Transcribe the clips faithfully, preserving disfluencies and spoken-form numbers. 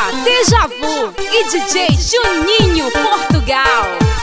Deja Vu e D J Juninho Portugal.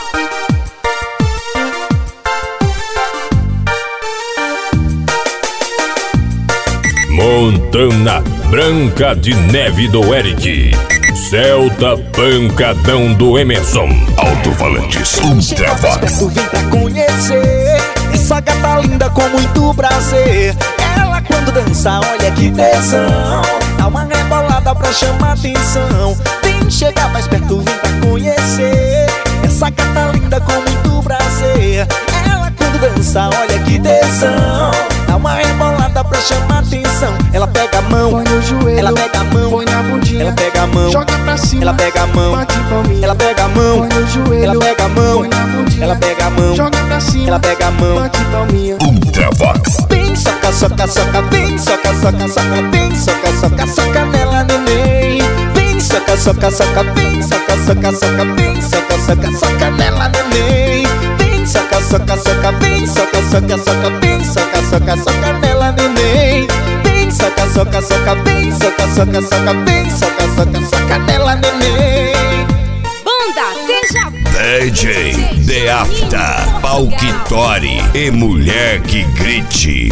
Montana Branca de Neve do Eric, Celta Pancadão do Emerson, Alto-Falantes Ultravox. Vem pra conhecer essa gata linda com muito prazer. Ela quando dança, olha que tesão, dá uma rebolada pra chamar atenção. Vem chegar mais perto, vem pra conhecer essa gata linda com muito prazer. Ela quando dança, olha que tesão, dá uma rebolada pra chamar atenção. Ela pega a mão, põe no joelho, ela pega a mão, põe na bundinha, ela pega a mão, joga pra cima, ela pega a mão, bate palminha, ela pega a mão, põe no joelho, ela pega a mão, põe na bundinha, ela pega a mão, joga pra cima, ela pega a mão, bate palminha. Ultravox. Vem, soca, soca, soca, vem, soca, soca, soca, vem, soca, soca, soca nela, neném. Vem, soca, soca, soca, vem, soca, soca, soca, vem, soca, soca, soca nela, neném. Vem, soca, soca, soca, vem, soca, soca, soca, vem, soca, soca, soca nela, neném. Vem, soca, soca, soca, vem, soca, soca, soca, vem, soca, soca, soca nela, neném. Banda Deja Vu. D J The Afta, Palquitori e mulher que grite.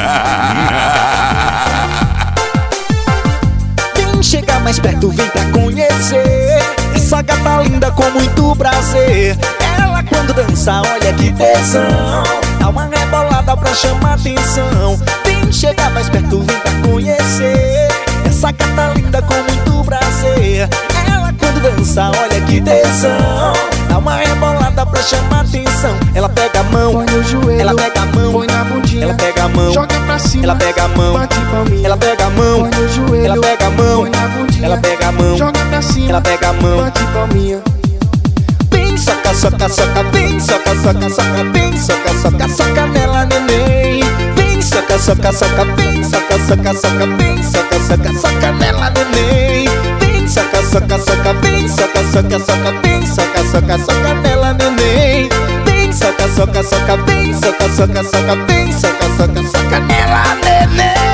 Vem chegar mais perto, vem pra conhecer essa gata linda com muito prazer. Ela quando dança, olha que tesão, dá uma rebolada pra chamar atenção. Vem chegar mais perto, vem pra conhecer essa gata linda com muito prazer. Ela quando dança, olha que tesão, dá uma rebolada pra chamar atenção. Ela pega a mão, Põe no joelho, ela pega a mão, põe na bundinha, ela pega a mão, joga pra cima, ela pega a mão, bate palminha, ela pega a mão, põe no joelho, ela pega a mão, põe na bundinha, ela pega a mão, joga pra cima, ela pega a mão, bate palminha. vem, soca, soca, soca, vem, soca, soca, soca, vem, soca, soca, soca nela, neném. Vem, soca, soca, soca, vem, soca, soca, soca, vem, soca, soca, soca nela, neném. Vem, soca, soca, soca, vem, soca, soca, soca, vem, soca, soca, soca nela, neném. Vem, soca, soca, soca, vem, soca, soca, soca, vem, soca, soca, soca nela, neném.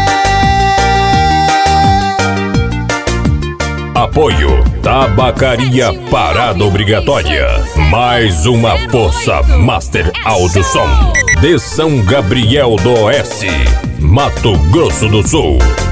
Apoio Tabacaria Parada Obrigatória. Mais uma força Master Audio Som de São Gabriel do Oeste, Mato Grosso do Sul.